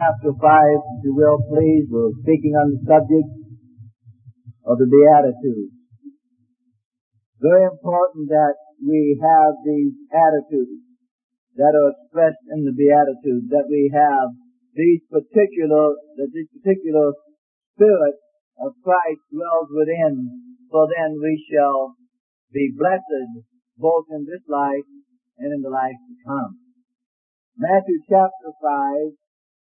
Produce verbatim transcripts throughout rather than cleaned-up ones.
Chapter five, if you will, please. We're speaking on the subject of the Beatitudes. Very important that we have these attitudes that are expressed in the Beatitudes, that we have these particular, that this particular Spirit of Christ dwells within, for then we shall be blessed both in this life and in the life to come. Matthew chapter five.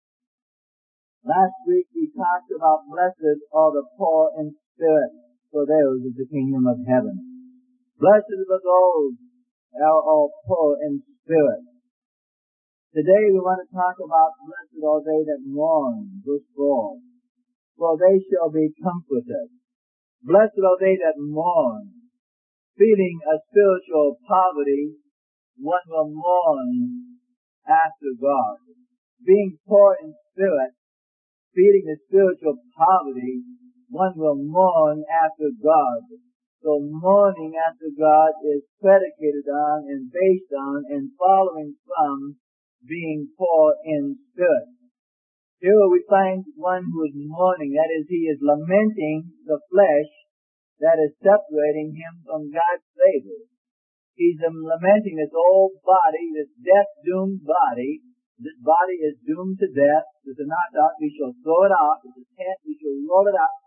Last week we talked about blessed are the poor in spirit, for theirs is the kingdom of heaven. Blessed are those that are poor in spirit. Today we want to talk about blessed are they that mourn, verse four, for they shall be comforted. Blessed are they that mourn, feeling a spiritual poverty, one will mourn after God. Being poor in spirit, feeling a spiritual poverty, one will mourn after God. So mourning after God is predicated on and based on and following from being poor in spirit. Here we find one who is mourning, that is, he is lamenting the flesh that is separating him from God's favor. He's lamenting this old body, this death-doomed body. This body is doomed to death. It's a knocked out. We shall throw it out. It's a tent. We shall roll it out.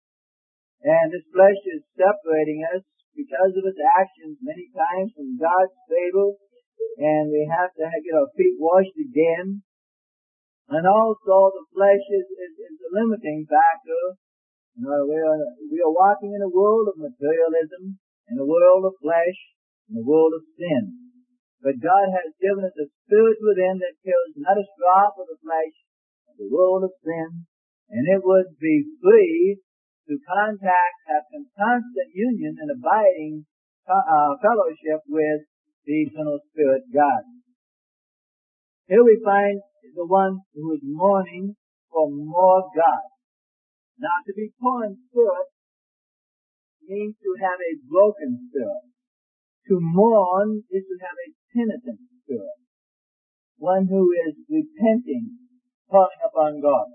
And this flesh is separating us because of its actions many times from God's favor. And we have to get our feet washed again. And also the flesh is, is, is a limiting factor. You know, we are, we are walking in a world of materialism, in a world of flesh, in a world of sin. But God has given us a spirit within that cares not a straw for the flesh, the world of sin, and it would be free to contact, have constant union and abiding uh, fellowship with the eternal Spirit God. Here we find the one who is mourning for more God. Now, to be poor in spirit means to have a broken spirit. To mourn is to have a penitent spirit. One who is repenting, calling upon God.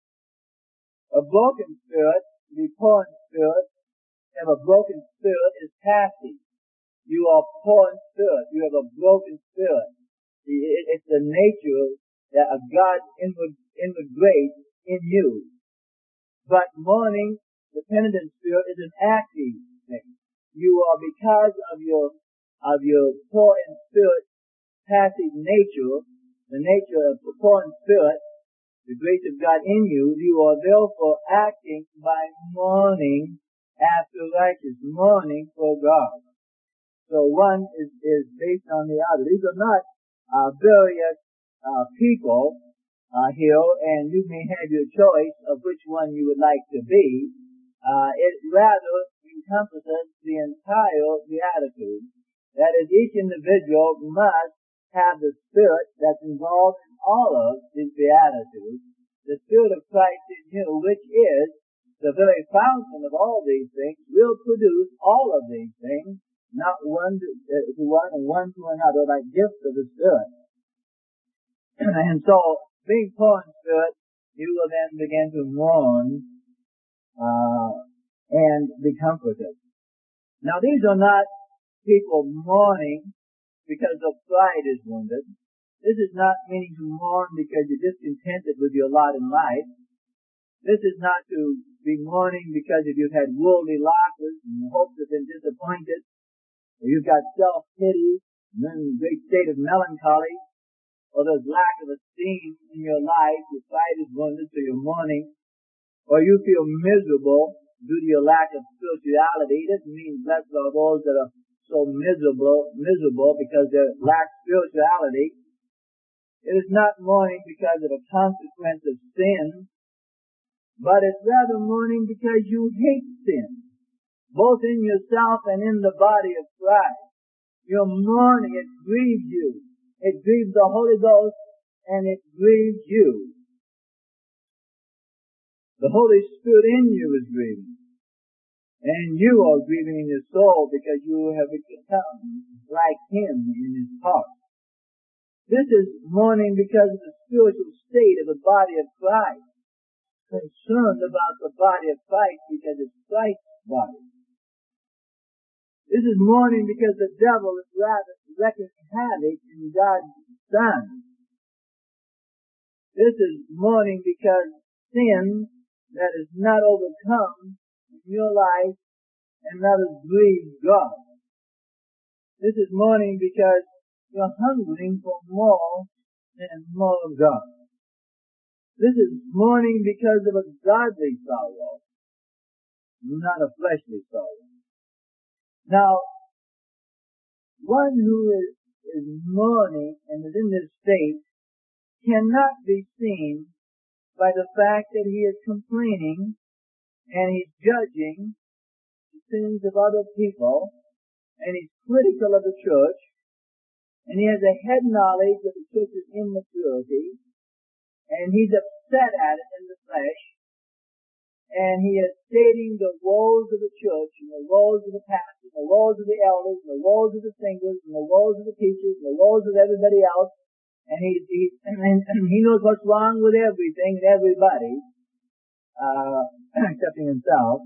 A broken spirit, to be poor in spirit, to have a broken spirit is passive. You are poor in spirit. You have a broken spirit. It's the nature that of God's inward, inward grace in you. But mourning, the penitent spirit, is an active thing. You are, because of your of your poor in spirit, passive nature, the nature of the poor in spirit, the grace of God in you, you are therefore acting by mourning after righteousness, mourning for God. So one is, is based on the other. These are not uh, various uh, people uh, here, and you may have your choice of which one you would like to be. Uh, it rather encompasses the entire beatitude. That is, each individual must have the Spirit that's involved in all of these beatitudes, the Spirit of Christ in you, which is the very fountain of all these things, will produce all of these things, not one to, uh, to one and one to another, like gifts of the Spirit. And so, being poor in spirit, you will then begin to mourn uh, and be comforted. Now, these are not people mourning because their pride is wounded. This is not meaning to mourn because you're discontented with your lot in life. This is not to be mourning because if you've had worldly losses and your hopes have been disappointed, or you've got self-pity, and then a great state of melancholy, or there's lack of esteem in your life, your pride is wounded, so you're mourning, or you feel miserable due to your lack of spirituality. It doesn't mean blessed are those that are so miserable, miserable because they lack spirituality. It is not mourning because of a consequence of sin, but it's rather mourning because you hate sin, both in yourself and in the body of Christ. You're mourning, it grieves you. It grieves the Holy Ghost, and it grieves you. The Holy Spirit in you is grieving. And you are grieving in your soul because you have become like Him in His heart. This is mourning because of the spiritual state of the body of Christ. Concerned about the body of Christ because it's Christ's body. This is mourning because the devil is rather wreaking havoc in God's Son. This is mourning because sin that is not overcome in your life and that has grieved God. This is mourning because you're hungering for more and more of God. This is mourning because of a godly sorrow, not a fleshly sorrow. Now, one who is, is mourning and is in this state cannot be seen by the fact that he is complaining and he's judging the sins of other people and he's critical of the church and he has a head knowledge of the church's immaturity and he's upset at it in the flesh, and he is stating the woes of the church, and the woes of the pastors, and the woes of the elders, and the woes of the singers, and the woes of the teachers, and the woes of everybody else, and he, he, and, and he knows what's wrong with everything and everybody, uh, excepting himself.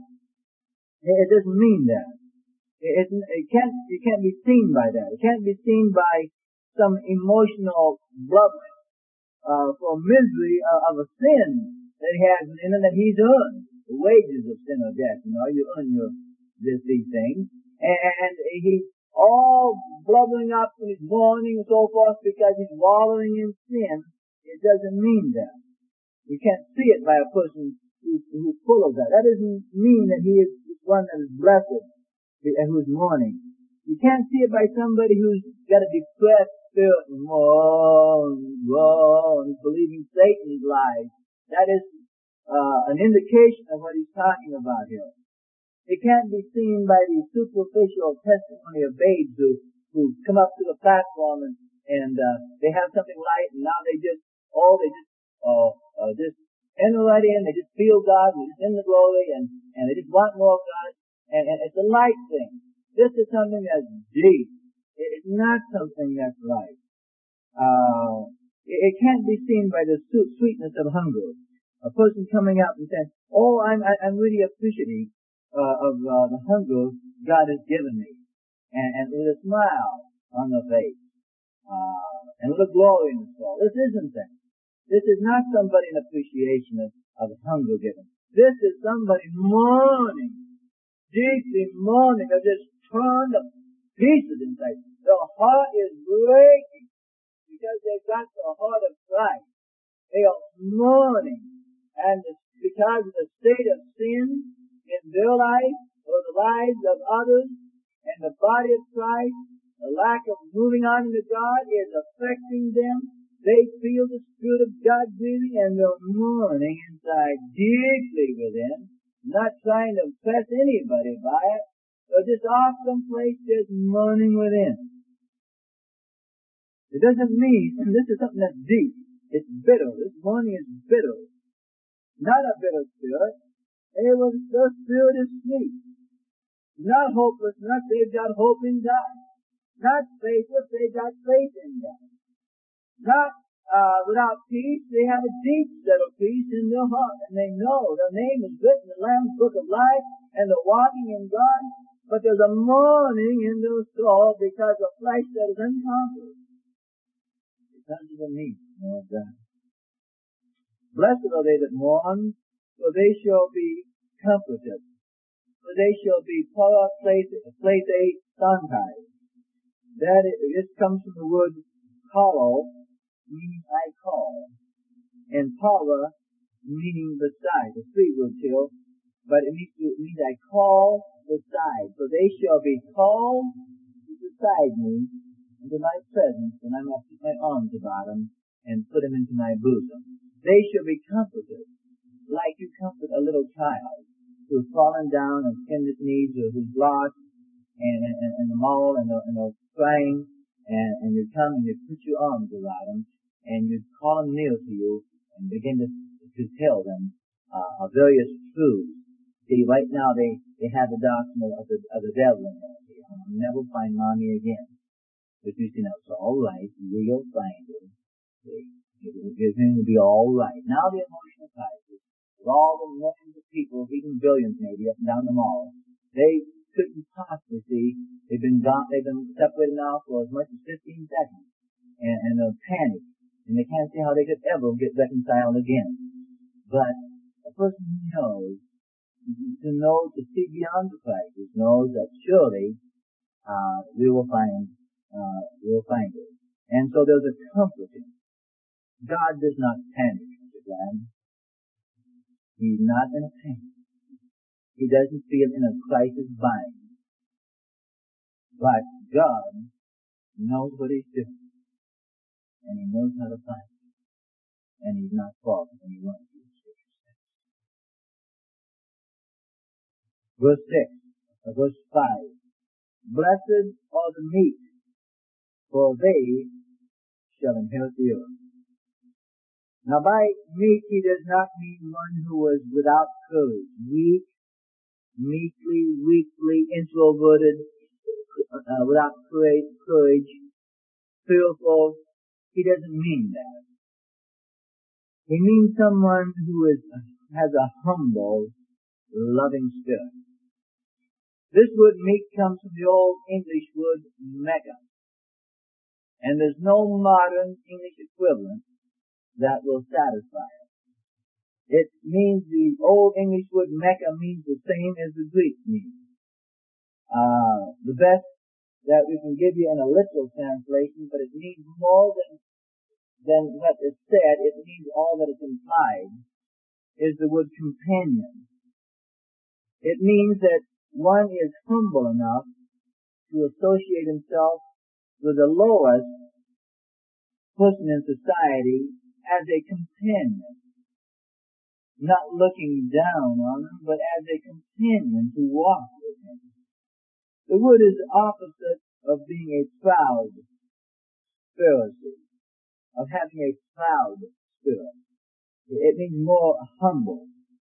It doesn't mean that. It, it can't, it can't be seen by that. It can't be seen by some emotional blubbering. Uh, for misery uh, of a sin that he has in him that he's earned. The wages of sin are death. You know, you earn your, this, these things. And, and he's all blubbering up and he's mourning and so forth because he's wallowing in sin. It doesn't mean that. You can't see it by a person who's, who's full of that. That doesn't mean that he is one that is blessed and who's mourning. You can't see it by somebody who's got a depressed spirit and mourn, groan, believing Satan's lies. That is uh, an indication of what he's talking about here. It can't be seen by the superficial testimony of babes who, who come up to the platform and, and uh, they have something light and now they just, oh, they just, uh, uh, just enter right in, they just feel God, they're just in the glory and, and they just want more of God. And, and it's a light thing. This is something that's deep. It's not something that's light. Uh, it, it can't be seen by the sweetness of hunger. A person coming up and saying, oh, I'm, I'm really appreciative uh, of uh, the hunger God has given me. And, and with a smile on the face. Uh, and with a glory in the soul. This isn't that. This is not somebody in appreciation of, of the hunger given. This is somebody mourning, deeply mourning, of just torn to pieces inside. The heart is breaking because they've got the heart of Christ. They are mourning, and because of the state of sin in their life or the lives of others and the body of Christ, the lack of moving on into God is affecting them. They feel the Spirit of God breathing, and they're mourning inside deeply within, not trying to impress anybody by it. They're just off someplace just mourning within. It doesn't mean, and this is something that's deep, it's bitter. This mourning is bitter. Not a bitter spirit. It was, the spirit is sweet. Not hopeless, not they've got hope in God. Not faithless, they've got faith in God. Not uh, without peace, they have a deep settled peace in their heart, and they know their name is written in the Lamb's Book of Life, and they're walking in God, but there's a mourning in their soul because of flesh that is unconquered. Because of the need of God. Blessed are they that mourn, for they shall be comforted. For they shall be place eight sunrise. That is, this comes from the word call, meaning I call, and para, meaning beside. The three words here, but it means, it means I call beside. So they shall be called beside me into my presence, and I'm going to put my arms about them and put them into my bosom. They shall be comforted, like you comfort a little child who's fallen down and skinned his knees, or who's lost, and, and, and the mall, and the, and the crying, and, and you come and you put your arms around them, and you call them near to you, and begin to, to tell them uh, various truths. See, right now they, they have the doctrine of the, of the devil in there. I'll never find mommy again. But you see, now it's all right. We'll find it. Everything will be all right. Now the emotional crisis, with all the millions of people, even billions maybe, up and down the mall, they couldn't possibly see. They've been gone, they've been separated now for as much as fifteen seconds, and, and they're panicked, and they can't see how they could ever get reconciled again. But a person who knows, to know, to see beyond the crisis, knows that surely uh, we will find, uh, we will find it. And so there's a comforting. God does not panic, Mister Glenn. He's not in a panic. He doesn't feel in a crisis bind. But God knows what He's doing. And He knows how to find it. And He's not far from anyone. Verse six, or verse five. Blessed are the meek, for they shall inherit the earth. Now by meek he does not mean one who was without courage, weak, meekly, weakly, introverted, uh, without courage, courage, fearful. He doesn't mean that. He means someone who is has a humble, loving spirit. This word meek comes from the old English word mecca. And there's no modern English equivalent that will satisfy it. It means, the old English word mecca means the same as the Greek means. Uh, the best that we can give you in a literal translation, but it means more than, than what is said. It means all that is implied, is the word companion. It means that one is humble enough to associate himself with the lowest person in society as a companion, not looking down on him, but as a companion to walk with him. The word is the opposite of being a proud Pharisee, of having a proud spirit. It means more humble.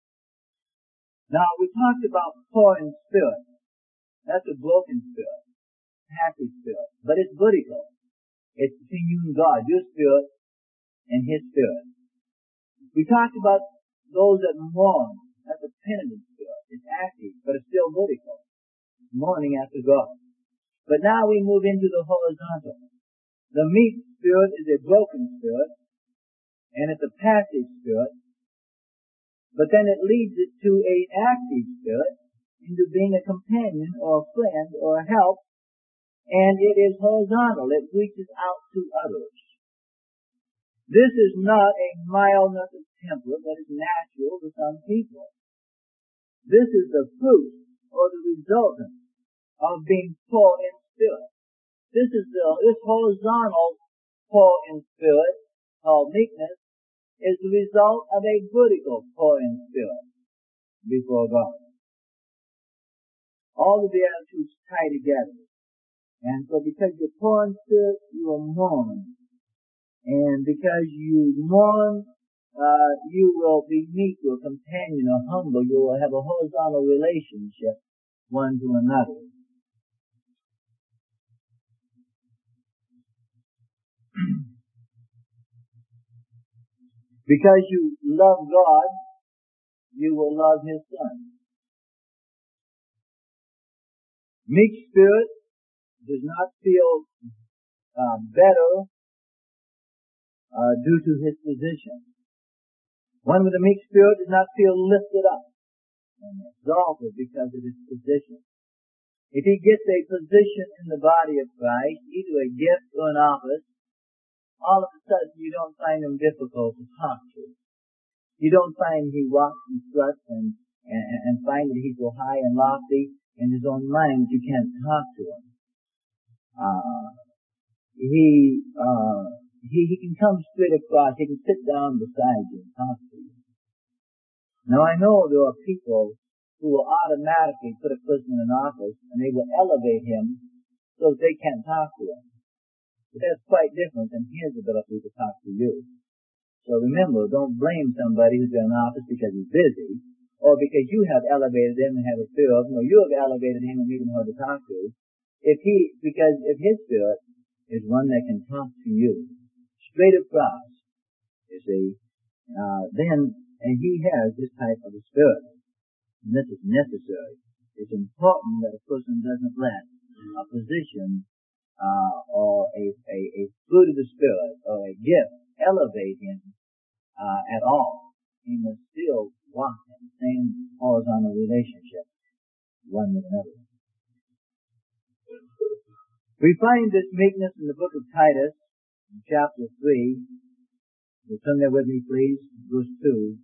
Now, we talked about poor in spirit. That's a broken spirit, passive spirit, but it's vertical. It's between you and God, your spirit and His spirit. We talked about those that mourn. That's a penitent spirit. It's active, but it's still vertical. Mourning after God. But now we move into the horizontal. The meek spirit is a broken spirit, and it's a passive spirit. But then it leads it to an active spirit, into being a companion or a friend or a help, and it is horizontal. It reaches out to others. This is not a mildness of temper that is natural to some people. This is the fruit or the resultant of being poor in spirit. This is the, this horizontal poor in spirit, called meekness, is the result of a vertical poor in spirit before God. All the Beatitudes tie together. And so because you're poor in spirit, you will mourn. And because you mourn, uh, you will be meek or companion or humble. You will have a horizontal relationship one to another. Because you love God, you will love His Son. Meek spirit does not feel uh, better uh, due to his position. One with a meek spirit does not feel lifted up and exalted because of his position. If he gets a position in the body of Christ, either a gift or an office, all of a sudden you don't find him difficult to talk to. You don't find he walks and struts and, and, and find that he's so high and lofty in his own mind that you can't talk to him. Uh, he, uh, he, he can come straight across. He can sit down beside you and talk to you. Now I know there are people who will automatically put a person in an office and they will elevate him so that they can't talk to him. But that's quite different than his ability to talk to you. So remember, don't blame somebody who's in an office because he's busy, or because you have elevated him and have a fear of him, or you have elevated him and made him hard to talk to. If he, because if his spirit is one that can talk to you straight across, you see, uh, then, and he has this type of a spirit. And this is necessary. It's important that a person doesn't let a position, uh, or a, a, a fruit of the Spirit, or a gift elevate him, uh, at all. He must still walk in the same horizontal relationship, one with another. We find this meekness in the book of Titus, in chapter three. You turn there with me, please, verse two.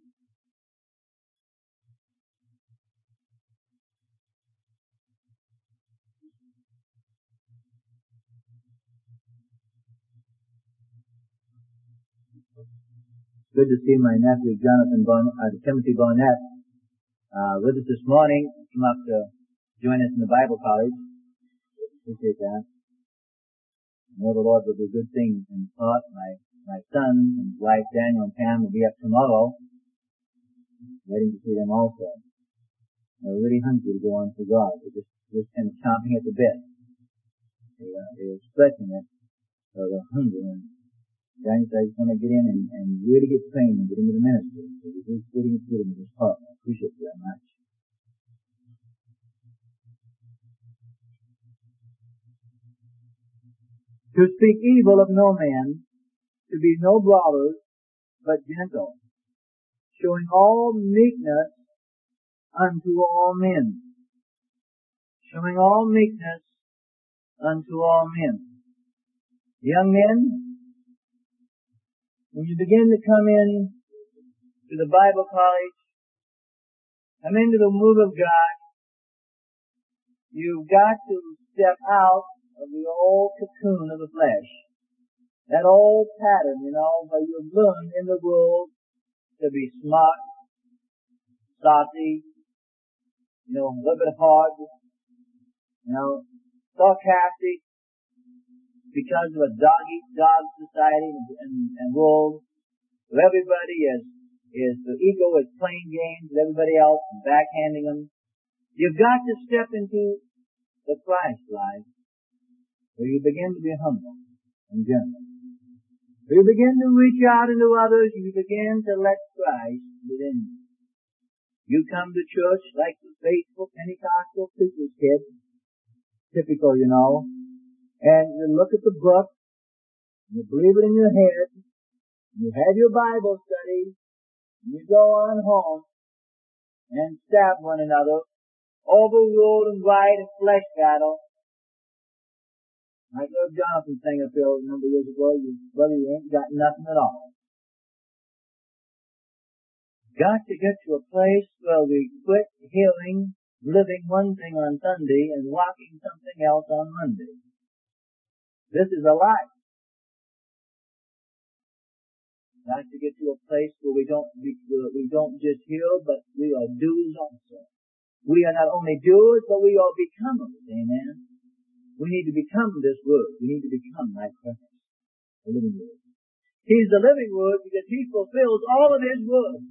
Good to see my nephew Jonathan Bon- uh, Timothy Barnett uh, with us this morning. Come up to join us in the Bible college. Appreciate that. I know the Lord will do good things in thought. My my son and his wife Daniel and Pam will be up tomorrow, waiting to see them also. They're really hungry to go on for God. They're just just kind of chomping at the bit. They, uh, they're stretching it, so they're hungry. And Daniel said, I just want to get in and, and really get trained and get into the ministry. So we're just getting into it in his heart. I appreciate it very much. To speak evil of no man, to be no brawlers, but gentle, showing all meekness unto all men. Showing all meekness unto all men. Young men, when you begin to come in to the Bible college, come into the move of God, you've got to step out of the old cocoon of the flesh. That old pattern, you know, where you've learned in the world to be smart, saucy, you know, a little bit hard, you know, sarcastic, because of a dog-eat-dog society and, and, and world, where everybody is, is, the ego is playing games with everybody else and backhanding them. You've got to step into the Christ life, where you begin to be humble and gentle. Where you begin to reach out into others, you begin to let Christ within you. You come to church like the faithful Pentecostal preacher's kid, typical, you know, and you look at the book, you believe it in your head, you have your Bible study, and you go on home and stab one another, overruled and right and flesh battle. Like Lord Jonathan sang up here a number of years ago, you, brother, you ain't got nothing at all. Got to get to a place where we quit hearing, living one thing on Sunday and walking something else on Monday. This is a life. Got to get to a place where we don't we, we don't just hear, but we are doers also. We are not only doers, but we are becomers. Amen. We need to become this Word. We need to become like Christ, the living Word. He's the living Word because He fulfills all of His Word.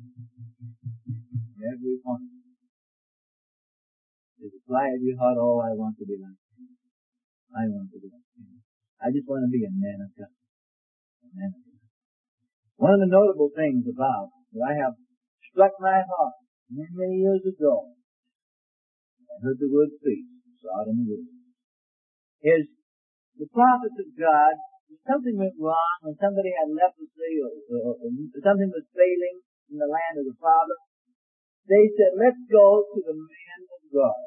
Every point. There's a cry of your heart, oh, I want to be like Him. I want to be like Him. I just want to be a man of God. A man of God. One of the notable things about that I have struck my heart many, many years ago, I heard the word preached, saw it in the word, is the prophets of God, if something went wrong, when somebody had leprosy or, or, or something was failing in the land of the Father, they said, let's go to the man of God.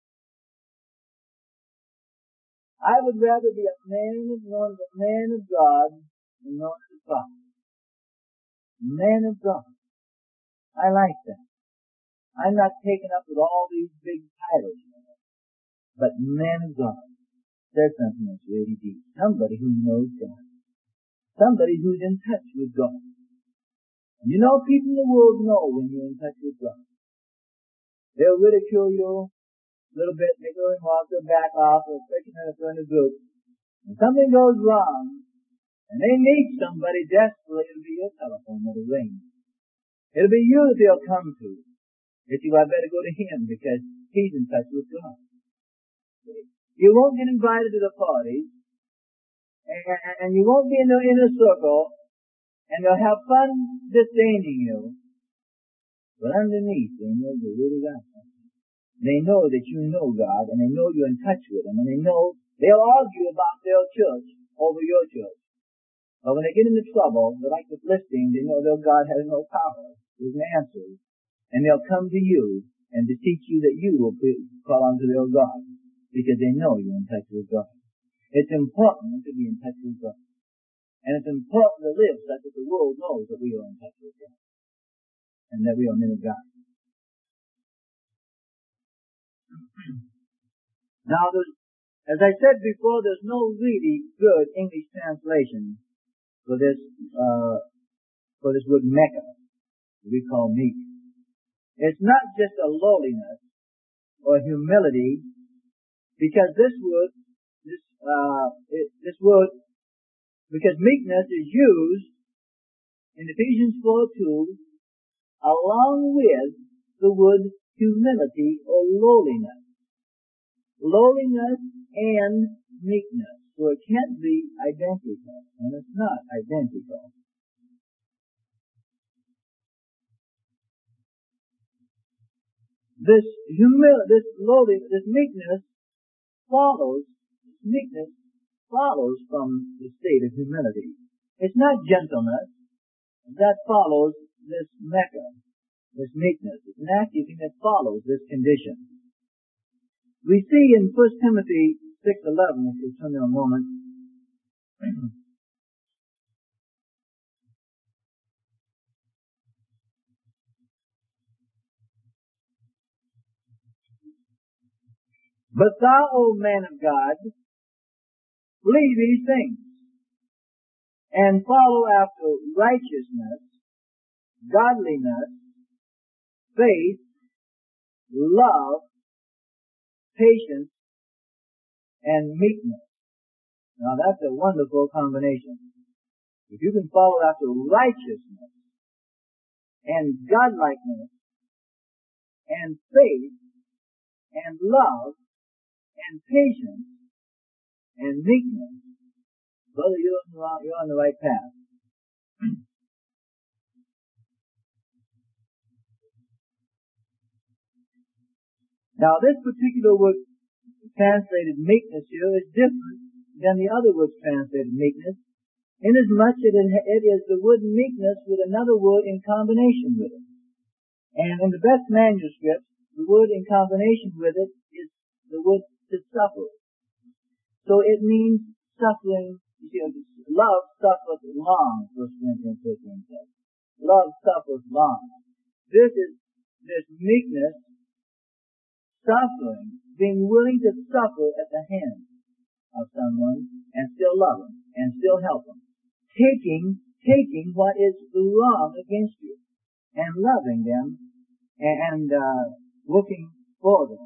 I would rather be a man of known as a man of God than known as a prophet. Man of God. I like that. I'm not taken up with all these big titles, but man of God. There's something that's really deep. Somebody who knows God. Somebody who's in touch with God. And you know, people in the world know when you're in touch with God. They'll ridicule you a little bit, make a remark, they'll back off, or especially if they're in a group. When something goes wrong, and they need somebody desperately, it'll be your telephone that'll ring. It'll be you that they'll come to. That you had better go to Him because He's in touch with God. You won't get invited to the parties And, and you won't be in the inner circle, and they'll have fun disdaining you. But underneath, they know you really got something. They know that you know God, and they know you're in touch with Him, and they know they'll argue about their church over your church. But when they get into trouble, they're like the Philistines, they know their God has no power. There's no answers. And they'll come to you and to teach you that you will call unto their God, because they know you're in touch with God. It's important to be in touch with God. And it's important to live such that the world knows that we are in touch with God, and that we are men of God. Now, as I said before, there's no really good English translation for this, uh, for this word Mecca, we call meek. It's not just a lowliness or humility, because this word, this, uh, it, this word, because meekness is used in Ephesians four two along with the word humility or lowliness. Lowliness and meekness. So it can't be identical, and it's not identical. This humility, this lowliness, this meekness follows, this meekness follows from the state of humility. It's not gentleness that follows this Mecca, this meekness. It's an active thing that follows this condition. We see in First Timothy six eleven, if you'll turn there a moment, but thou, O man of God, flee these things, and follow after righteousness, godliness, faith, love, patience, and meekness. Now that's a wonderful combination. If you can follow after righteousness, and godlikeness, and faith, and love, and patience, and meekness, brother, you're on the, you're on the right path. Now, this particular word translated meekness here is different than the other words translated meekness, inasmuch as it is the word meekness with another word in combination with it. And in the best manuscripts, the word in combination with it is the word to suffer. So it means suffering. You see, love suffereth long, First Corinthians fifteen says. Love suffereth long. This is this meekness, suffering, being willing to suffer at the hands of someone and still love them and still help them. Taking, taking what is wrong against you and loving them and, uh, looking for them.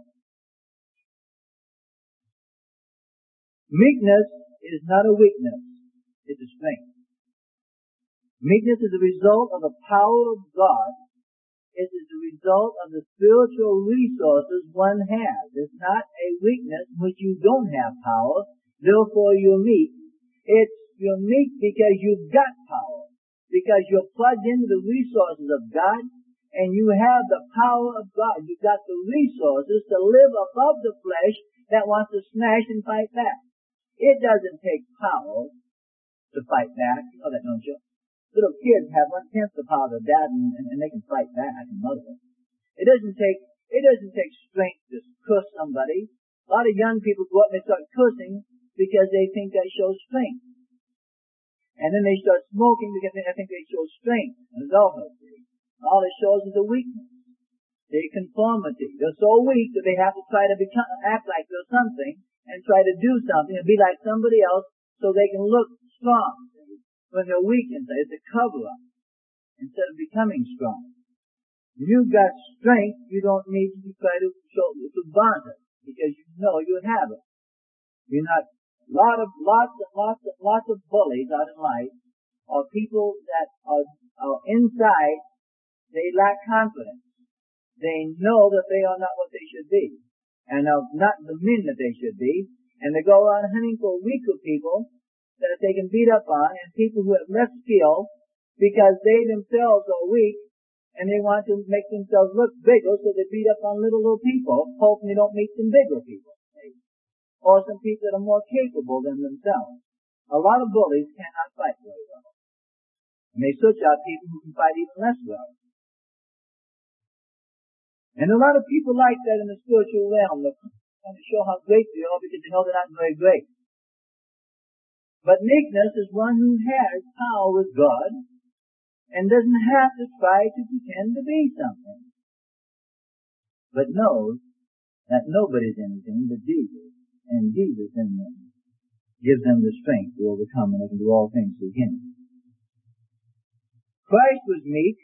Meekness is not a weakness. It's a strength. Meekness is a result of the power of God. It is the result of the spiritual resources one has. It's not a weakness in which you don't have power, therefore you're meek. It's you're meek because you've got power, because you're plugged into the resources of God, and you have the power of God. You've got the resources to live above the flesh that wants to smash and fight back. It doesn't take power to fight back. You know that, don't you? Little kids have one-tenth the power of their dad, and, and, and they can fight back and mother them. It doesn't take, it doesn't take strength to curse somebody. A lot of young people go up and they start cursing because they think that shows strength. And then they start smoking because they think they show strength in adulthood. All it shows is a weakness. The conformity. They're so weak that they have to try to become, act like they're something and try to do something and be like somebody else so they can look strong. When they're weak inside, it's a cover-up instead of becoming strong. When you've got strength, you don't need to try to show to vaunt it because you know you have it. You're not lot of lots and lots and lots of bullies out in life, or people that are, are inside. They lack confidence. They know that they are not what they should be, and are not the men that they should be, and they go around hunting for weaker people that they can beat up on, and people who have less skill because they themselves are weak and they want to make themselves look bigger, so they beat up on little, little people, hoping they don't meet some bigger people. Or some people that are more capable than themselves. A lot of bullies cannot fight very well. And they search out people who can fight even less well. And a lot of people like that in the spiritual realm. They're trying to show how great they are because they know they're not very great. But meekness is one who has power with God and doesn't have to try to pretend to be something, but knows that nobody's anything but Jesus, and Jesus in them gives them the strength to overcome, and they can do all things through Him. Christ was meek,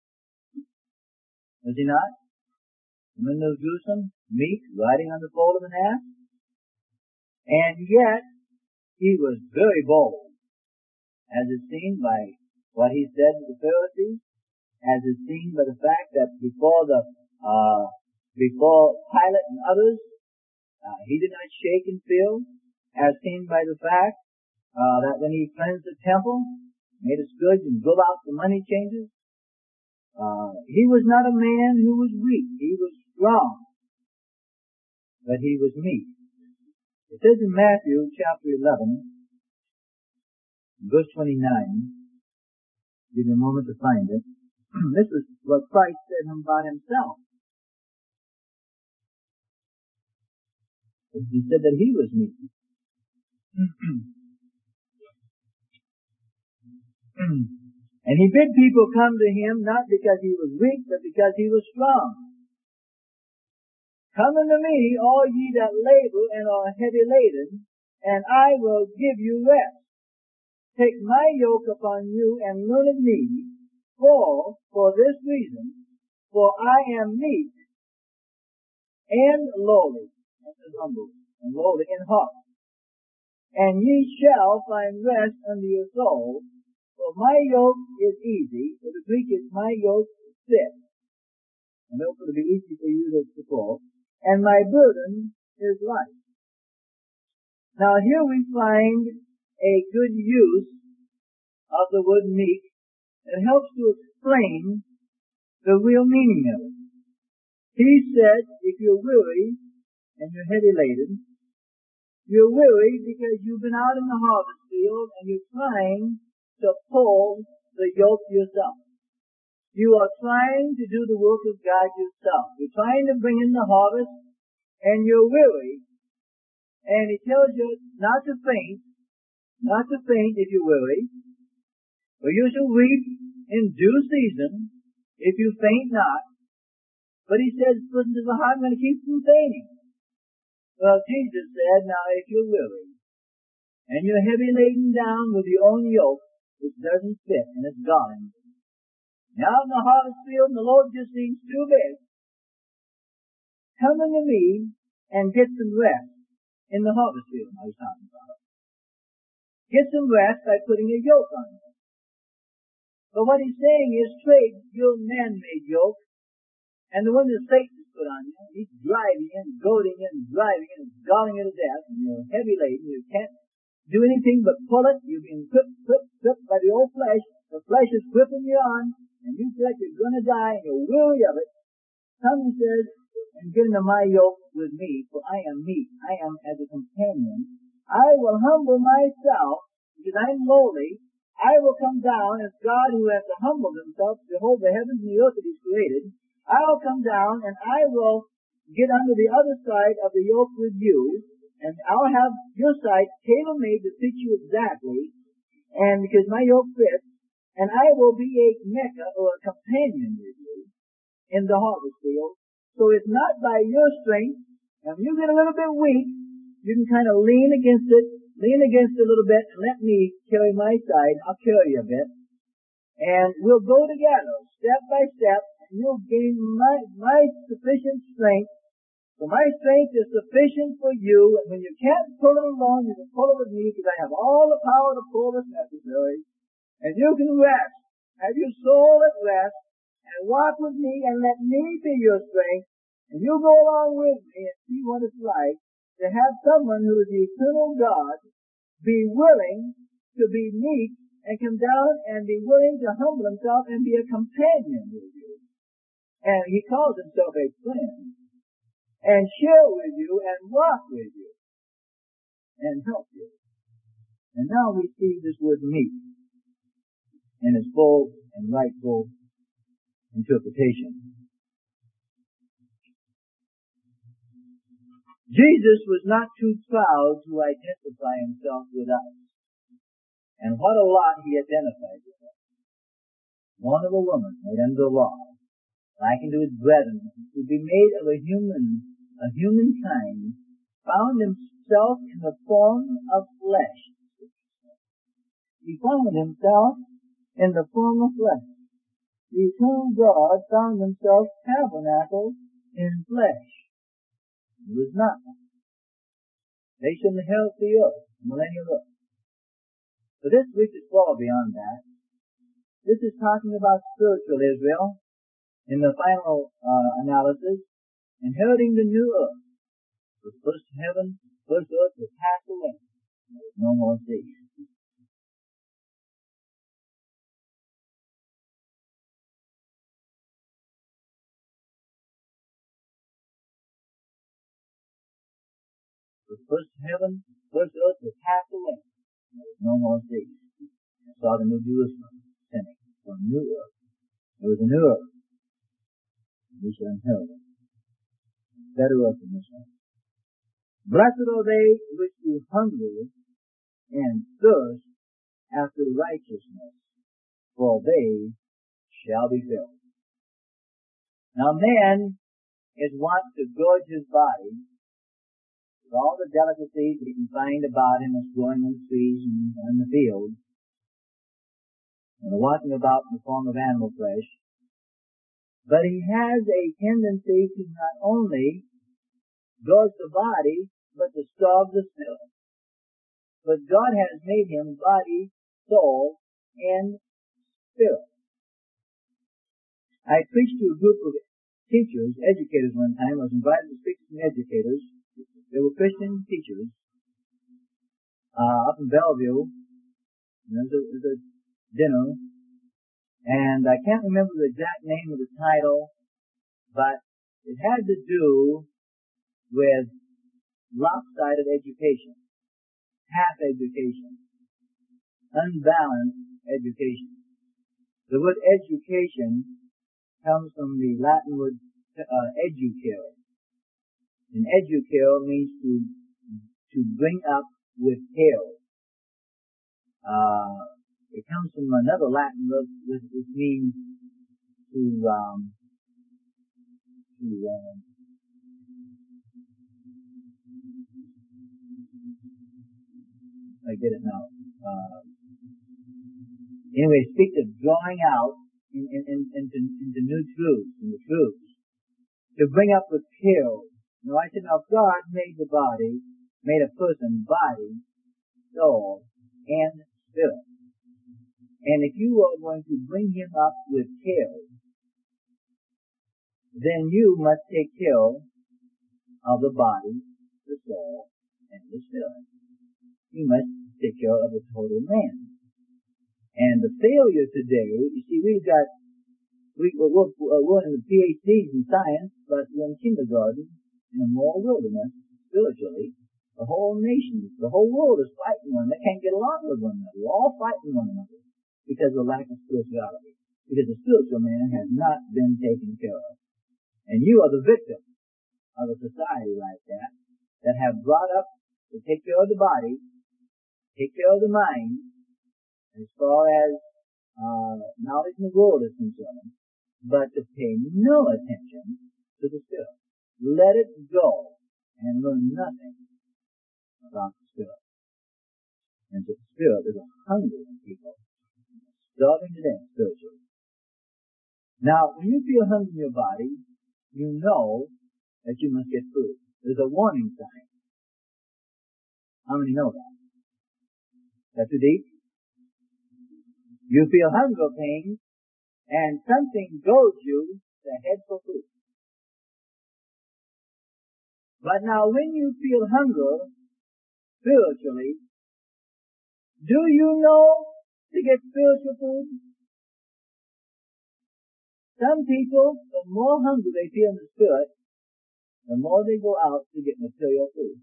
was He not? In the Jerusalem, meek, riding on the foal of an ass, and yet He was very bold, as is seen by what He said to the Pharisees, as is seen by the fact that before the uh, before Pilate and others, uh, He did not shake and feel, as seen by the fact uh, that when He cleansed the temple, made a scourge and blew out the money changers, uh, He was not a man who was weak. He was strong, but He was meek. It says in Matthew chapter eleven, verse twenty-nine, give me a moment to find it. This is what Christ said about Himself. He said that He was meek. And He bid people come to Him not because He was weak, but because He was strong. Come unto me, all ye that labor and are heavy laden, and I will give you rest. Take my yoke upon you and learn of me, for, for this reason, for I am meek and lowly, that is humble, and lowly in heart. And ye shall find rest unto your soul, for my yoke is easy, for the Greek is my yoke is fit, and therefore it will be easy for you to support, and my burden is light. Now here we find a good use of the word meek that helps to explain the real meaning of it. He said, if you're weary and you're heavy laden, you're weary because you've been out in the harvest field and you're trying to pull the yoke yourself. You are trying to do the work of God yourself. You're trying to bring in the harvest and you're weary. And He tells you not to faint, not to faint if you're weary. For you shall reap in due season if you faint not. But He says, listen to the heart, I'm going to keep from fainting. Well, Jesus said, now if you're weary, and you're heavy laden down with your own yoke, which doesn't fit, and it's gone, now in the harvest field, and the Lord just seems too big, come unto me and get some rest in the harvest field I was talking about. Get some rest by putting a yoke on you. But what He's saying is trade your man-made yoke and the one that Satan has put on you. He's driving you and goading you and driving you and galling you to death, and you're heavy laden. You can't do anything but pull it. You're being whipped, whipped, whipped by the old flesh. The flesh is whipping you on, and you feel like you're going to die, and you're weary of it. Come, He says, and get into my yoke with me, for I am meek. I am as a companion. I will humble myself, because I'm lowly. I will come down as God who has to humble Himself to behold the heavens and the earth that He's created. I'll come down and I will get under the other side of the yoke with you, and I'll have your side tailor-made to fit you exactly, and because my yoke fits, and I will be a mecca or a companion with you in the harvest field. So it's not by your strength, and when you get a little bit weak, you can kind of lean against it, lean against it a little bit, and let me carry my side. I'll carry you a bit. And we'll go together, step by step, and you'll gain my, my sufficient strength. So my strength is sufficient for you, and when you can't pull it alone, you can pull it with me, because I have all the power to pull if necessary. And you can rest, have your soul at rest, and walk with me, and let me be your strength, and you go along with me and see what it's like to have someone who is the eternal God be willing to be meek and come down and be willing to humble himself and be a companion with you. And he calls himself a friend. And share with you and walk with you. And help you. And now we see this word meek in its full and rightful interpretation. Jesus was not too proud to identify himself with us. And what a lot he identified with us. Born of a woman, made under the law, likened to his brethren, to be made of a human, a human kind, found himself in the form of flesh. He found himself in the form of flesh. The eternal God found himself tabernacled in flesh. It was not. They shouldn't inherit the earth, the millennial earth. But this reaches far beyond that. This is talking about spiritual Israel in the final uh, analysis, inheriting the new earth. The first heaven, first earth will pass away. There is no more sea. The first heaven, first earth will pass away. There is no more sea. I saw the New Jerusalem descending from a new earth. There was a new earth. We shall inherit it. Better earth than this one. Blessed are they which do hunger and thirst after righteousness, for they shall be filled. Now man is wont to gorge his body with all the delicacies that he can find about him as growing on the trees and in the fields, and walking about in the form of animal flesh. But he has a tendency to not only gorge the body, but to starve the spirit. But God has made him body, soul, and spirit. I preached to a group of teachers, educators one time. I was invited to speak to some educators. They were Christian teachers uh, up in Bellevue. And there was a, there was a dinner. And I can't remember the exact name of the title, but it had to do with lopsided education, half education, unbalanced education. The word education comes from the Latin word uh, educare. And educare means to to bring up with care. Uh, it comes from another Latin word which, which means to um, to um, I get it now. Uh, anyway, speak of drawing out in, in, in, into, into new truths, into truths, to bring up with care. Now I said, now God made the body, made a person body, soul, and spirit. And if you are going to bring him up with care, then you must take care of the body, the soul, and the spirit. You must take care of the total man. And the failure today, you see, we've got, we, we're, we're in the P H Ds in science, but we're in kindergarten, in a moral wilderness, spiritually. The whole nation, the whole world is fighting one another. They can't get along with one another. We're all fighting one another because of the lack of spirituality. Because the spiritual man has not been taken care of. And you are the victim of a society like that, that have brought up to take care of the body, take care of the mind, as far as uh, knowledge in the world is concerned, but to pay no attention to the spirit. Let it go and learn nothing about the spirit. And so the spirit is a hunger in people, starving to death spiritually. Now, when you feel hunger in your body, you know that you must get food. There's a warning sign. How many know that? That's too deep? You feel hunger pains, and something goads you to head for food. But now when you feel hunger spiritually, Do you know to get spiritual food? Some people, the more hungry they feel in the spirit, the more they go out to get material food.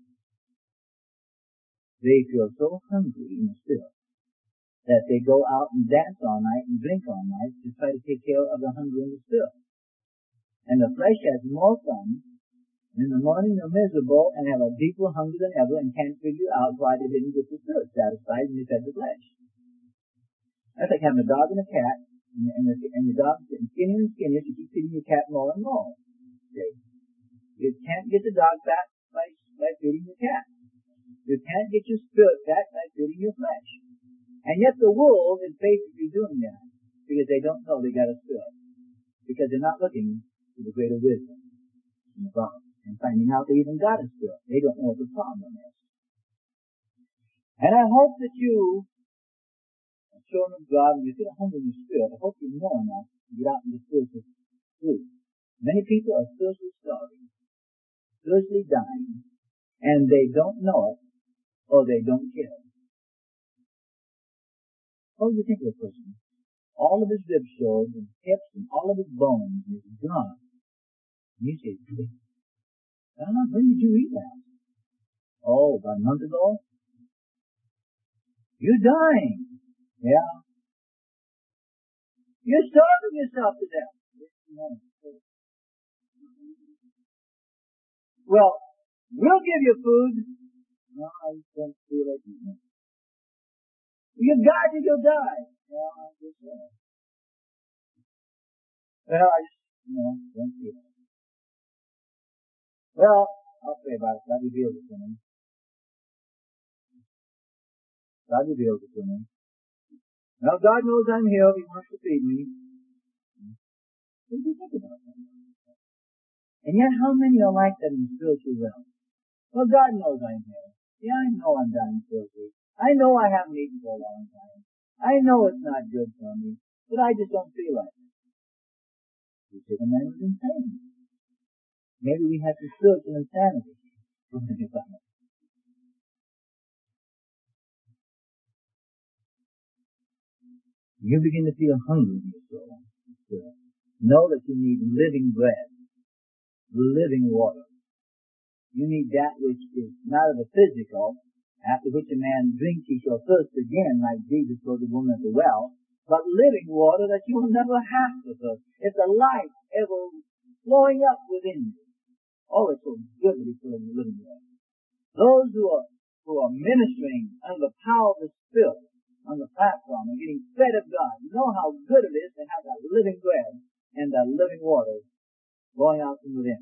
They feel so hungry in the spirit that they go out and dance all night and drink all night to try to take care of the hunger in the spirit. And the flesh has more fun. In the morning they're miserable and have a deeper hunger than ever and can't figure out why they didn't get the spirit satisfied and they fed the flesh. That's like having a dog and a cat, and, and, the, and the dog's getting skinnier and skinnier, so you keep feeding your cat more and more. Okay. You can't get the dog fat by, by feeding your cat. You can't get your spirit fat by feeding your flesh. And yet the world is basically doing that because they don't know they got a spirit. Because they're not looking for the greater wisdom in the Bible and finding out they even got a spirit. They don't know what the problem is. And I hope that you, as children of God, when you feel hungry in the spirit, I hope you know enough to get out in the spiritual food. Many people are spiritually starving, spiritually dying, and they don't know it, or they don't care. What do you think of a person? All of his ribs showed, and hips, and all of his bones is gone. And you say, Donald, when did you eat that? Oh, about a month ago? You're dying. Yeah. You're starving yourself to death. Well, we'll give you food. No, I don't feel like eating it. You got to, you'll die. Well, I just, uh, well, I just, you know, don't feel it. Well, I'll pray about it. God reveals it to me. God reveals it to me. Now, God knows I'm here. He wants to feed me. What do you think about that? And yet, how many are like that in the spiritual realm? Well, God knows I'm here. Yeah, I know I'm dying spiritually. I know I haven't eaten for a long time. I know it's not good for me, but I just don't feel like it. You say the man was insane. Maybe we have some spiritual insanity. You begin to feel hungry in your soul. Know that you need living bread, living water. You need that which is not of the physical, after which a man drinks he shall thirst again, like Jesus told the woman at the well, but living water that you will never have to thirst. It's a life ever flowing up within you. Oh, it's so good to be full of living water. Those who are, who are ministering under the power of the Spirit on the platform and getting fed of God, know how good it is to have that living bread and that living water going out from within.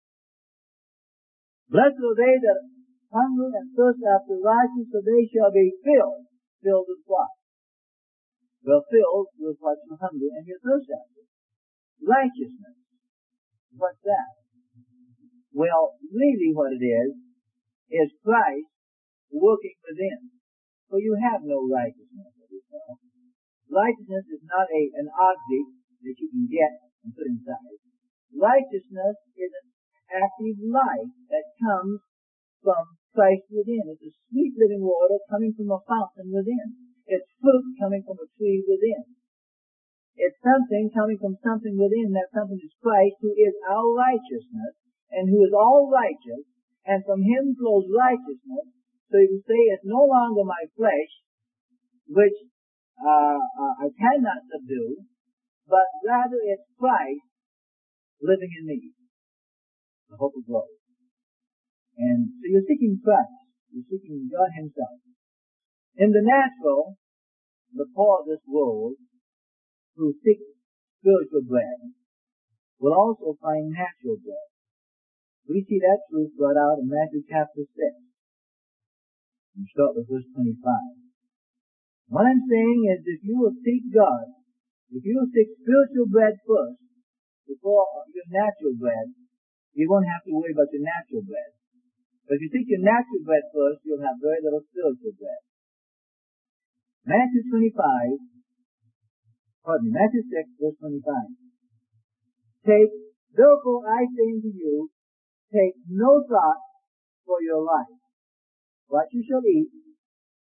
Blessed are they that hunger and thirst after righteousness, for they shall be filled. Filled with what? Well, filled with what you hunger and you thirst after. Righteousness. What's that? Well, really what it is, is Christ working within. For you have no righteousness of yourself. Righteousness is not a, an object that you can get and put inside. Righteousness is an active life that comes from Christ within. It's a sweet living water coming from a fountain within. It's fruit coming from a tree within. It's something coming from something within. That something is Christ, who is our righteousness and who is all righteous, and from him flows righteousness. So you can say it's no longer my flesh, which uh, uh, I cannot subdue, but rather it's Christ living in me, the hope of glory. And so you're seeking Christ. You're seeking God himself. In the natural, the poor of this world, who seek spiritual bread, will also find natural bread. We see that truth brought out in Matthew chapter six. And start with verse twenty-five. What I'm saying is, if you will seek God, if you will seek spiritual bread first, before your natural bread, you won't have to worry about your natural bread. But if you seek your natural bread first, you'll have very little spiritual bread. Matthew twenty-five, pardon me, Matthew six, verse twenty-five. Take, therefore I say unto you, take no thought for your life, what you shall eat,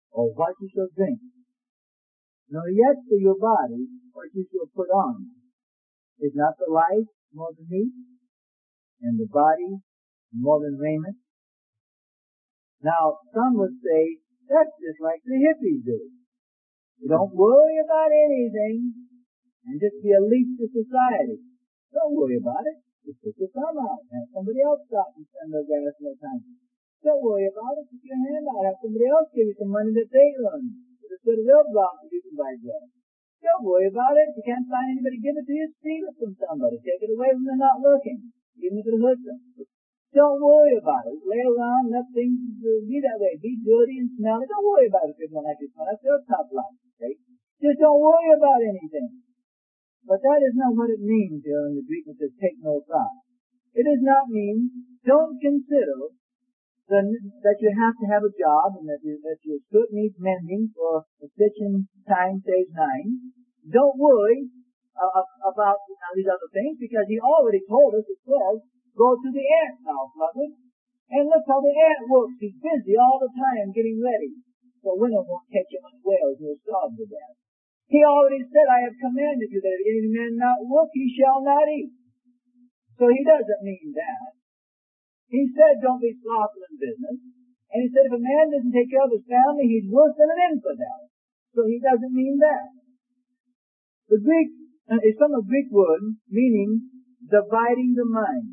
or what you shall drink, nor yet for your body what you shall put on. Is not the life more than meat, and the body more than raiment? Now, some would say, that's just like the hippies do. You don't worry about anything, and just be a leech to society. Don't worry about it. Just put your thumb out. Have somebody else stop and spend their gas no time. Don't worry about it. Put your hand out. Have somebody else give you some money that they earn. Just go to their block and you can buy gas. Don't worry about it. If you can't find anybody, give it to you. Steal it from somebody. Take it away when they're not looking, even if it hurts them. Don't worry about it. Lay around, let things be that way. Be dirty and smelly. Don't worry about it if you don't like your smell. That's your top line. Okay? Just don't worry about anything. But that is not what it means here in the Greek when it says take no thought. It does not mean don't consider the, that you have to have a job and that, you, that your skirt needs mending for the stitching time stage nine. Don't worry uh, about uh, these other things because he already told us, it says, go to the ant house, lovely, and look how the ant works. He's busy all the time getting ready so winter won't catch him unawares and he'll starve to death. He already said, I have commanded you that if any man not work, he shall not eat. So he doesn't mean that. He said, don't be slothful in business. And he said, if a man doesn't take care of his family, he's worse than an infidel. So he doesn't mean that. The Greek is from a Greek word meaning dividing the mind.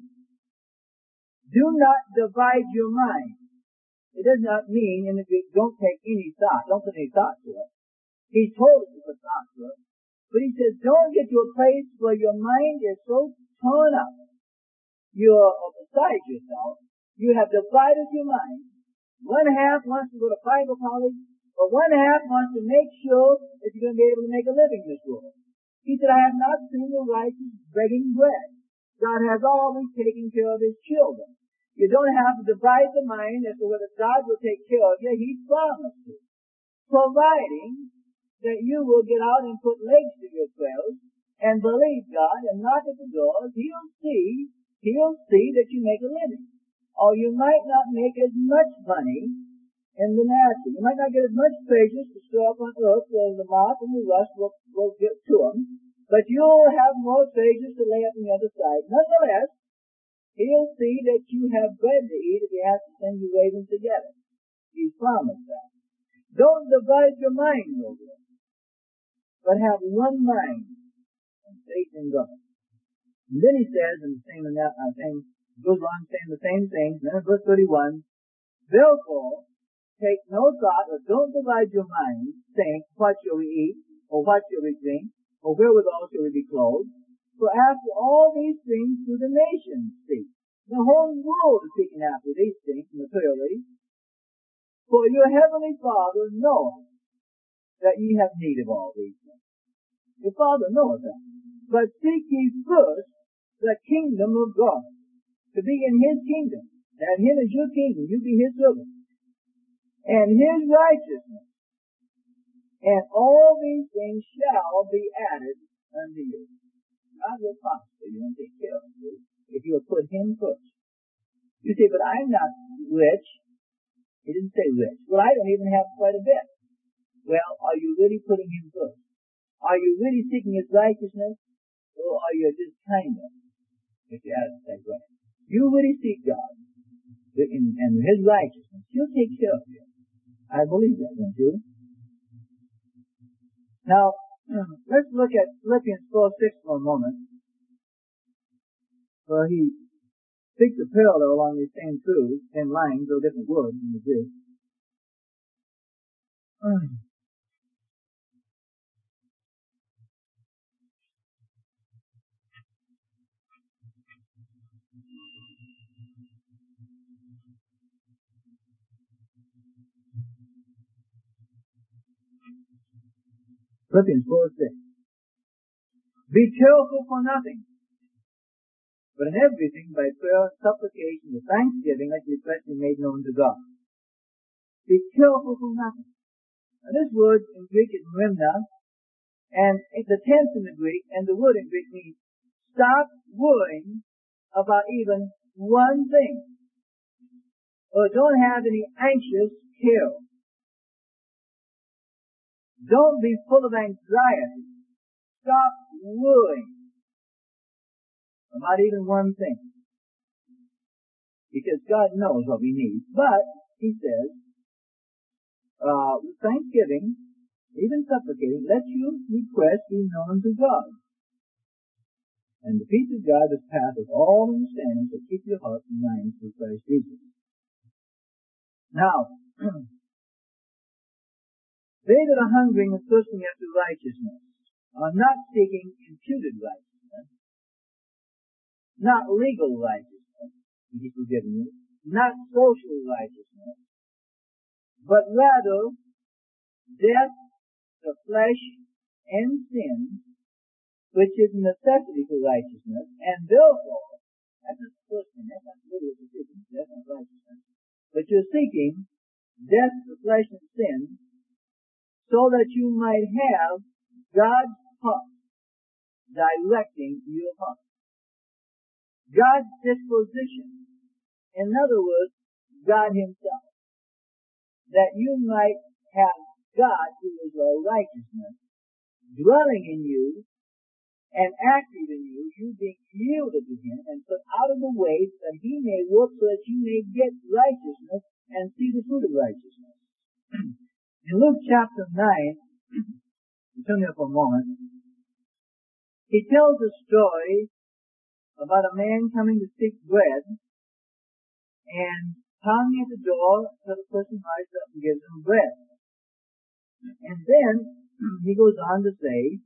Do not divide your mind. It does not mean in the Greek, don't take any thought. Don't put any thought to it. He told us to put thought to it. But he says, don't get to a place where your mind is so torn up. You're beside yourself. You have divided your mind. One half wants to go to Bible college, but one half wants to make sure that you're going to be able to make a living in this world. He said, I have not seen the righteous begging bread. God has always taken care of his children. You don't have to divide the mind as to whether God will take care of you. He promised to. Providing that you will get out and put legs to your prayers and believe God and knock at the doors, he'll see, he'll see that you make a living. Or you might not make as much money in the natural. You might not get as much treasures to store up on earth where the moth and the rust will, will get to them, but you'll have more treasures to lay up on the other side. Nonetheless, he'll see that you have bread to eat if he has to send you ravens together. He's promised that. Don't divide your mind over it, but have one mind and faith in God. And then he says, in the same, uh, same goes on saying the same thing. Then in verse thirty-one, therefore, take no thought, or don't divide your mind, saying, what shall we eat, or what shall we drink, or wherewithal shall we be clothed? For after all these things do the nations seek. The whole world is seeking after these things materially. For your heavenly Father knoweth that ye have need of all these things. Your Father knoweth that. But seek ye first the kingdom of God, to be in his kingdom. That him is your kingdom, you be his servant. And his righteousness. And all these things shall be added unto you. God will prosper you and take care of you if you will put him first. You say, but I'm not rich. He didn't say rich. Well, I don't even have quite a bit. Well, are you really putting him first? Are you really seeking his righteousness? Or are you just kind of? If you ask that way. You really seek God and his righteousness. He'll take care of you. I believe that, don't you? Now, let's look at Philippians four six for a moment. Where he speaks a parallel along these same truths, same lines, or different words in the Greek. Philippians four six. Be careful for nothing, but in everything by prayer, supplication, with thanksgiving, let your requests be made known to God. Be careful for nothing. Now this word in Greek is mrimna, and the tense in the Greek, and the word in Greek means stop worrying about even one thing. Or don't have any anxious care. Don't be full of anxiety. Stop worrying about even one thing. Because God knows what we need. But, he says, uh, with thanksgiving, even supplicating, let your request be known to God. And the peace of God, which passeth all understanding, shall keep your hearts and minds through Christ Jesus. Now, they that are hungering and thirsting after righteousness are not seeking imputed righteousness, not legal righteousness, to be forgiven you, not social righteousness, but rather death to flesh and sin, which is a necessity for righteousness, and therefore, that's the first thing, that's not really what you're seeking, death and righteousness, but you're seeking death to flesh and sin, so that you might have God's heart directing your heart. God's disposition. In other words, God himself. That you might have God, who is your righteousness, dwelling in you and active in you, you being yielded to him and put out of the way so that he may work so that you may get righteousness and see the fruit of righteousness. In Luke chapter nine, turn there for a moment, he tells a story about a man coming to seek bread and pounding at the door so the person rises up and gives him bread. And then he goes on to say,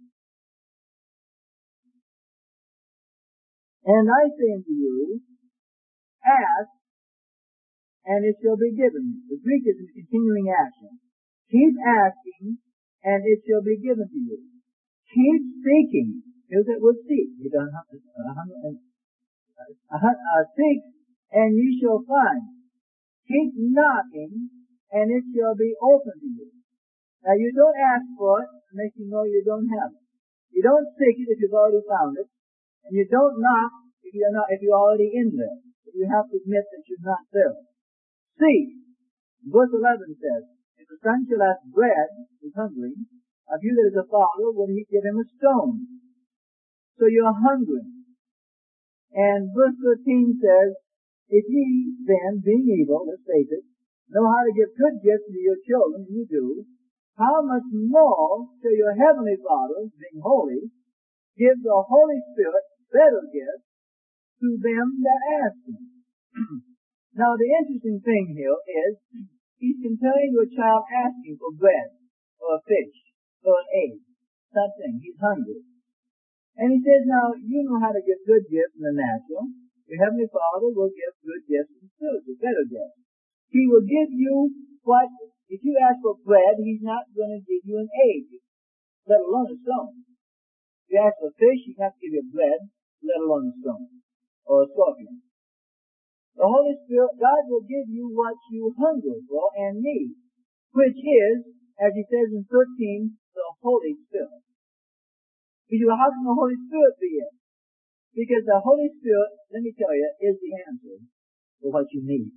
and I say unto you, ask, and it shall be given you. The Greek is in continuing action. Keep asking, and it shall be given to you. Keep seeking. Here's that word seek. You don't have to, uh, uh, uh, seek, and you shall find. Keep knocking, and it shall be open to you. Now you don't ask for it unless you know you don't have it. You don't seek it if you've already found it, and you don't knock if you're not, if you're already in there. You have to admit that you're not there. Seek. Verse eleven says, if the son shall ask bread, he's hungry, of you that is a father, will he give him a stone? So you're hungry. And verse thirteen says, if ye then, being evil, let's face it, know how to give good gifts to your children, and you do, how much more shall your heavenly Father, being holy, give the Holy Spirit better gifts to them that ask him? Now the interesting thing here is, he's comparing to a child asking for bread, or a fish, or an egg, something. He's hungry. And he says, now, you know how to give good gifts in the natural. Your heavenly Father will give good gifts in the spiritual, better gifts. He will give you what, if you ask for bread, he's not going to give you an egg, let alone a stone. If you ask for fish, he's not going to give you bread, let alone a stone, or a scorpion. The Holy Spirit, God will give you what you hunger for and need, which is, as he says in thirteen, the Holy Spirit. You say, well, how can the Holy Spirit be it? Because the Holy Spirit, let me tell you, is the answer for what you need.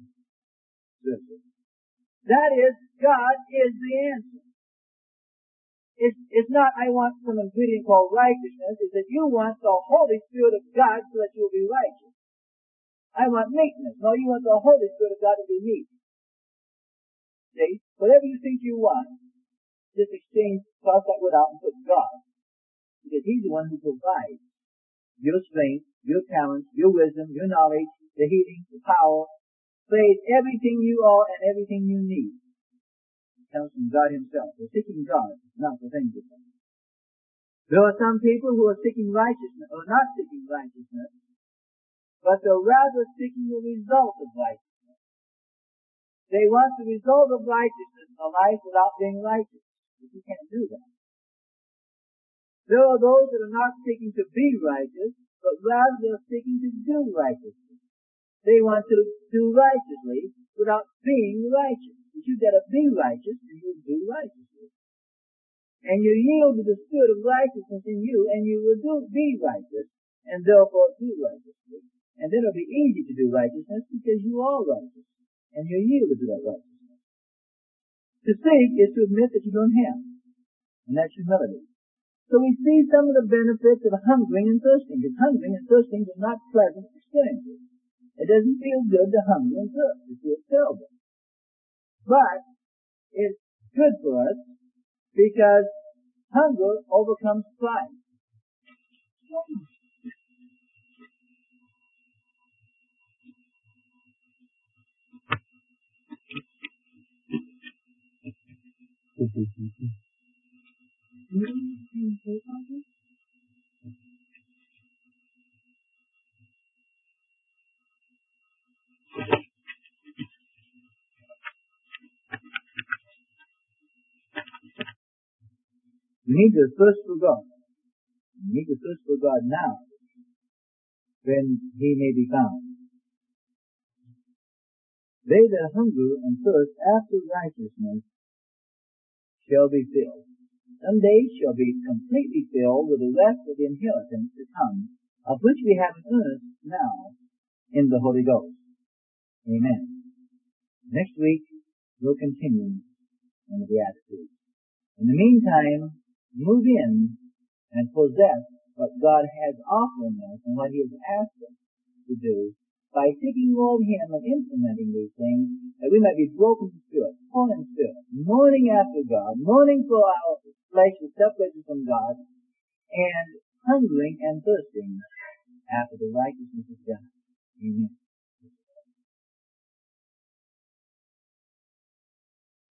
That is, God is the answer. It's, it's not, I want some ingredient called righteousness. It's that you want the Holy Spirit of God so that you'll be righteous. I want meekness. No, you want the Holy Spirit of God to be meek. See? Whatever you think you want, just exchange, toss that word out and put God. Because he's the one who provides your strength, your talents, your wisdom, your knowledge, the healing, the power, faith, everything you are and everything you need. It comes from God himself. We're seeking God, not the things of him. There are some people who are seeking righteousness, or not seeking righteousness, but they're rather seeking the result of righteousness. They want the result of righteousness in a life without being righteous. But you can't do that. There are those that are not seeking to be righteous, but rather they're seeking to do righteously. They want to do righteously without being righteous. But you've got to be righteous and you do righteously. And you yield to the spirit of righteousness in you, and you will do, be righteous, and therefore do righteously. And then it'll be easy to do righteousness because you are righteous, and you're yielded to that righteousness. To seek is to admit that you don't have. And that's humility. So we see some of the benefits of hungering and thirsting, because hungering and thirsting are not pleasant experiences. It doesn't feel good to hunger and thirst. It feels terrible. But it's good for us because hunger overcomes pride. We need to thirst for God. We need to thirst for God now, when He may be found. They that hunger and thirst after righteousness shall be filled. Some days shall be completely filled with the rest of the inheritance to come, of which we have an earnest now in the Holy Ghost. Amen. Next week, we'll continue in the Beatitudes. In the meantime, move in and possess what God has offering us and what He has asked us to do by seeking more of Him and implementing these things, that we might be broken in spirit, full in spirit, mourning after God, mourning for our flesh is separated from God, and hungering and thirsting after the righteousness of God. Amen.